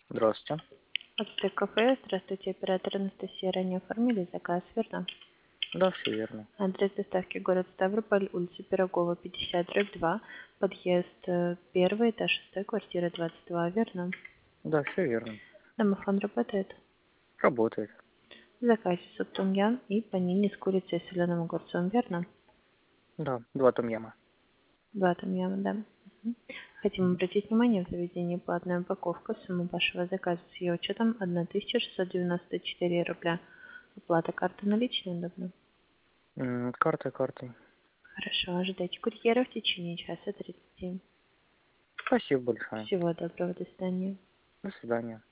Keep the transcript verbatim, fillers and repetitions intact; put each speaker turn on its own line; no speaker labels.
Здравствуйте.
Ацтек кафе. Здравствуйте, оператор Анастасия. Ранее оформили заказ, верно?
Да, все верно.
Адрес доставки город Ставрополь, улица Пирогова, пятьдесят, дробь два, подъезд э, первый, этаж шестой, квартира двадцать два, верно?
Да, все верно.
Домофон работает.
Работает.
В заказе суп том-ям и панини с курицей и соленым огурцом, верно?
Да, два том-яма.
Два том-яма, да. Мгм. Хотим
Мгм.
обратить внимание, в заведении платная упаковка. Сумма вашего заказа с ее учетом тысяча шестьсот девяносто четыре рубля. Оплата карты наличной удобно.
М, Картой, картой.
Хорошо, ожидайте курьера в течение часа тридцати.
Спасибо большое.
Всего доброго, до свидания.
До свидания.